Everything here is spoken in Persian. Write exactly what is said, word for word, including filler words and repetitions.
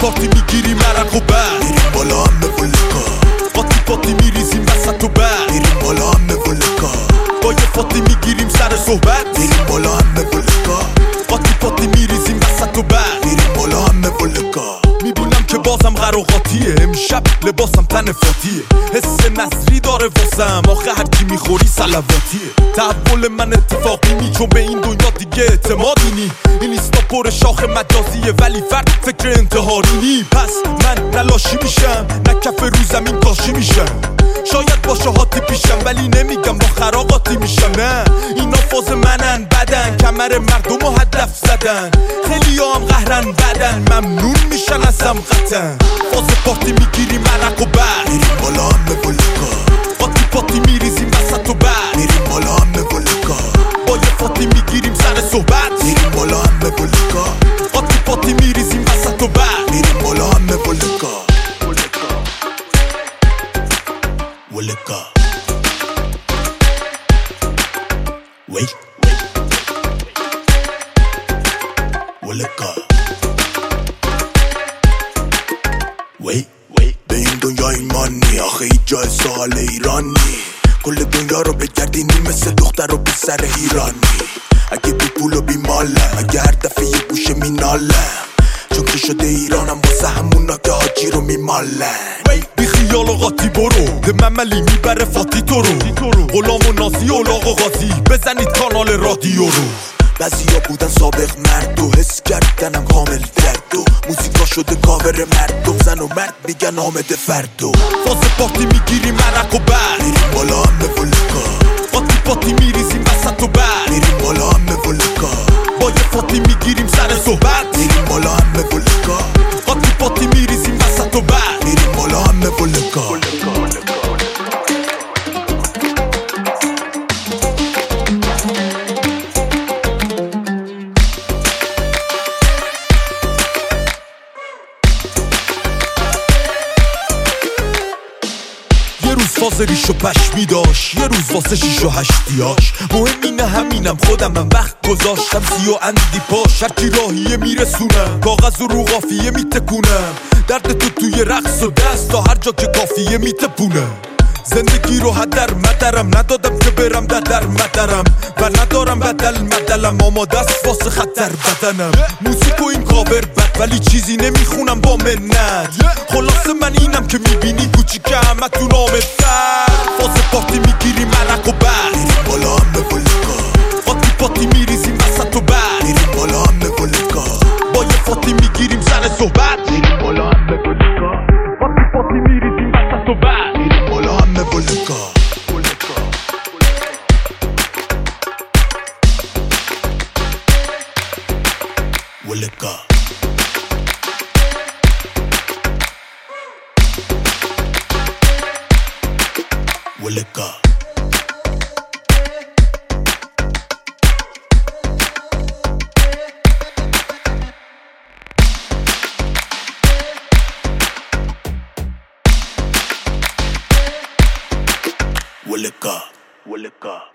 پارتی میگیریم عرق و برد میریم بالا همه ولکا قاطی پاتی میریزیم وسط و برد میریم بالا همه ولکا با یه فاتی میگیریم سر صحبت میریم بالا همه ولکا قاطی پاتی میریزیم وسط و برد میریم بالا همه ولکا میبینم که بازم قراقاتیه امشب لباسم تن فاتیه حس نظری داره واسم آخه هرچی میخوری سلواتیه تحول من اتفاقی نی چون به این دنیا دیگه اعتمادی نی این لیستا پر شاخ مجازیه ولی فرد فکر انتحاری نی پس من نلاشی میشم نه کف رو زمین کاشی میشم شاید با شهاتی پیشم ولی نمیگم با خراقاتی میشم نه اینا فاز منن بدن کمر مردم و هدف زدن خیلی هم قهرن بدن ممنون میشن از سمقتن فاز پارتی میگیریم عرق و برد میریم بالا همه ولکا قاطی پاتی میریزیم وسط و برد میریم بالا همه ولکا با یه فاتی میگیریم سر صحبت میریم بالا همه ولکا قاطی پاتی میریزیم وسط و برد میریم بالا همه ولکا ولکا وی ولکا وی به این دنیا ایمان نی آخه هیچ جای سوال ایران نی کل دنیا رو بگردینی مثل دختر و پسر ایرانی اگه بی پول و بی مالم اگه هر دفعه یه گوشه مینالم چون که شده ایرانم واسه همونا که حاجی رو میمالن بی خیال و قاطی برو ده مملی میبره فاتی تو رو غلام و نازی و لاغ و غازی بزنید کانال رادیو رو بعضی ها بودن سابق مرد و حس کردنم کامل درد و موزیکا شده کاور مردم زن و مرد میگن حامد فردو فاز پارتی میگیریم عرق و برد میریم بالا همه ولکا قاطی پاتی میریزیم وسط و برد میریم بالا همه ولکا با یه فاتی میگیریم سر صحبت میریم بالا همه ولکا قاطی پاتی میریزیم وسط و برد میریم بالا همه ولکا یه روز فاز ریش و پشمی داشت یه روز واسه شیش و هشتیاش مهم اینه همینم خودم من وقت گذاشتم سی و اندی پاش هرکی راهیه میرسونم کاغذ و رو قافیه میتکونم درد تو توی رقص و دست تا هر جا که کافیه میتپونم زندگی رو هدر مدرم ندادم که برم در مدرم و ندارم بدل مدلم آماده است واسه خطر بدنم موسیک و این کاور بد ولی چیزی نمیخونم با منت خلاصه من اینم که میبینی کوچیکه همه تو نامتر فاز پارتی میگیریم عرق و برد میریم بالا همه ولکا قاطی پاتی میریزیم وسط و برد میریم بالا همه ولکا با یه فاتی میگیریم سر صحبت میریم بالا همه ولکا قاطی پاتی میریزیم وسط و برد میریم بالا همه ولکا ولکا ولکا ولکا ولکا